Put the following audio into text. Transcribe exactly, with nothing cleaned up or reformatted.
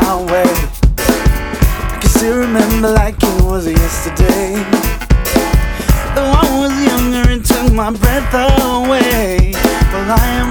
my way. I can still remember like it was yesterday. Though I was younger, it took my breath away. Well, I am